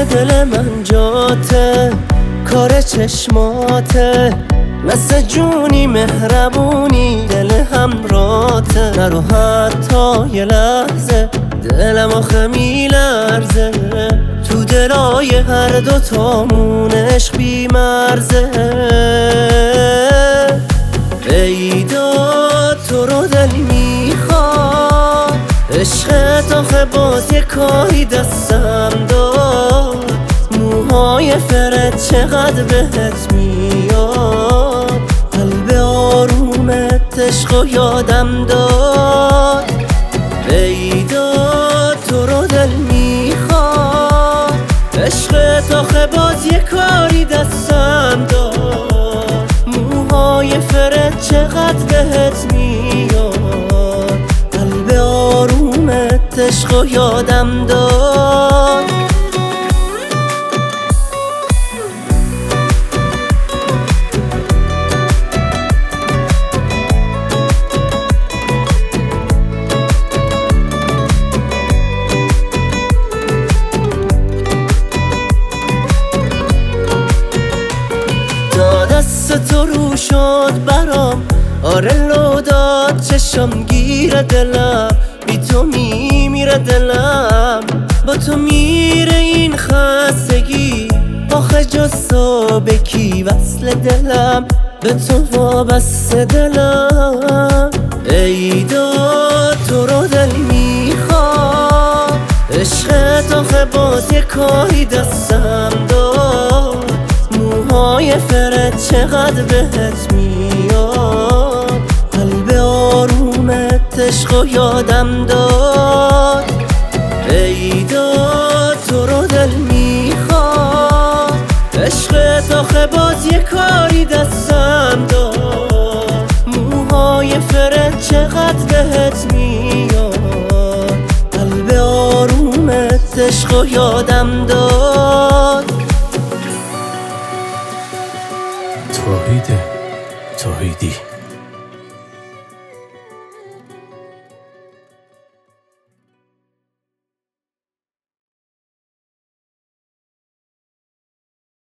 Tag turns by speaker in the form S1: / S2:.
S1: دل من جاته، کار چشماته، مثل جونی مهربونی دل همراته. نرو حتی یه لحظه دلم آخه میلرزه، تو دلای هر دوتامون عشق بی مرزه. ایداد تو رو دل میخواد، عشقت آخه باز یه کاری دستم داد. موهای فرت چقدر بهت میاد، قلب آرومت عشق و یادم داد. ایداد تو رو دل میخواد، عشقت آخه باز یه کاری دستم داد. موهای فرت چقدر بهت میاد، قلب آرومت عشق و یادم داد. دست تو رو شد برام، آره لو داد چشم گیر دلم، بی تو میمیره دلم، با تو میره این خستگی. آخه جز تو به کی وصل دلم، به تو وابسته دلم. ایداد تو رو دل میخواد، عشقت آخه باز یه کاری دستم داد. موهای فرت چقدر بهت میاد، قلب آرومت عشق و یادم داد. ایداد تو رو دل میخواد، عشقت آخه باز یه کاری دستم داد. موهای فرت چقدر بهت میاد، قلب آرومت عشق و یادم داد.
S2: توحیدی